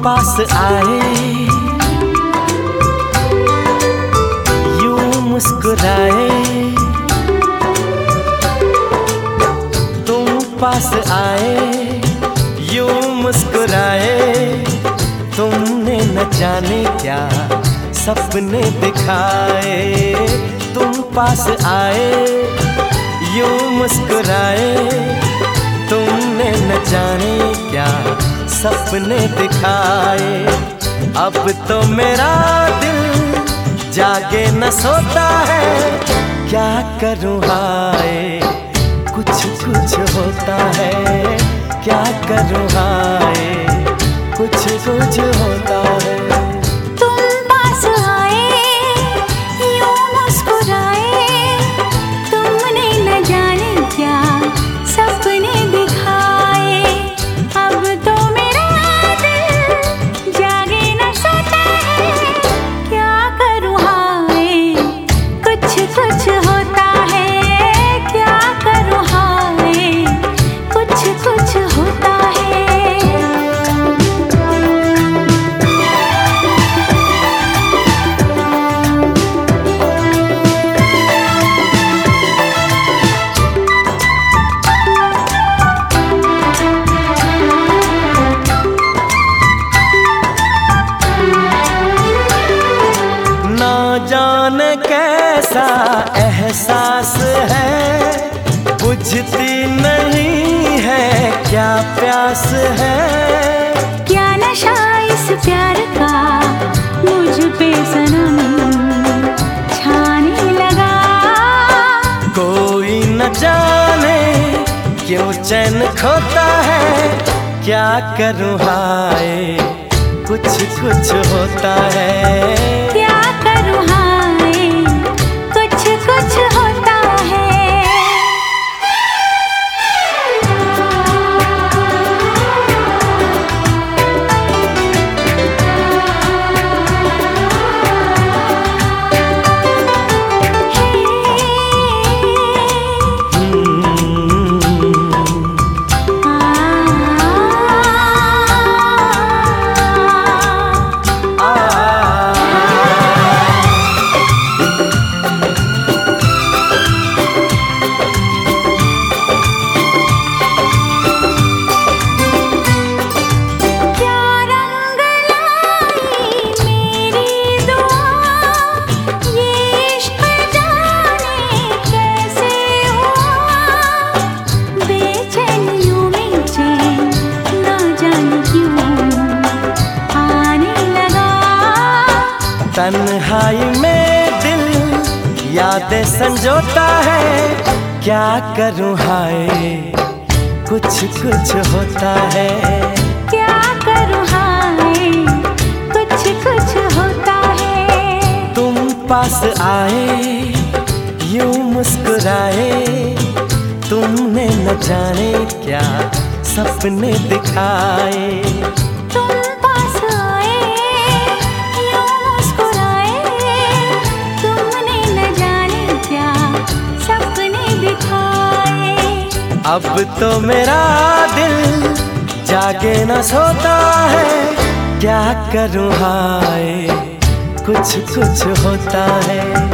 पास आए, यूं मुस्कुराए, तुम पास आए, यूं मुस्कुराए, तुमने न जाने क्या सपने दिखाए। तुम पास आए, यूं मुस्कुराए, तुमने न जाने क्या सपने दिखाए। अब तो मेरा दिल जागे न सोता है, क्या करूँ हाय कुछ कुछ होता है, क्या करूँ हाय कुछ कुछ होता है। जाने कैसा एहसास है, बुझती नहीं है क्या प्यास है। क्या नशा इस प्यार का मुझ पे सनम छाने लगा। कोई न जाने क्यों चैन खोता है, क्या करूँ हाय कुछ कुछ होता है। क्या करूँ हाय कुछ कुछ होता है। तन्हाई में दिल यादें संजोता है, क्या करूँ हाय कुछ कुछ होता है। क्या करूँ हाय कुछ कुछ होता है। तुम पास आए, यूं मुस्कुराए, तुमने न जाने क्या सपने दिखाए। अब तो मेरा दिल जागे न सोता है, क्या करूँ हाय कुछ कुछ होता है।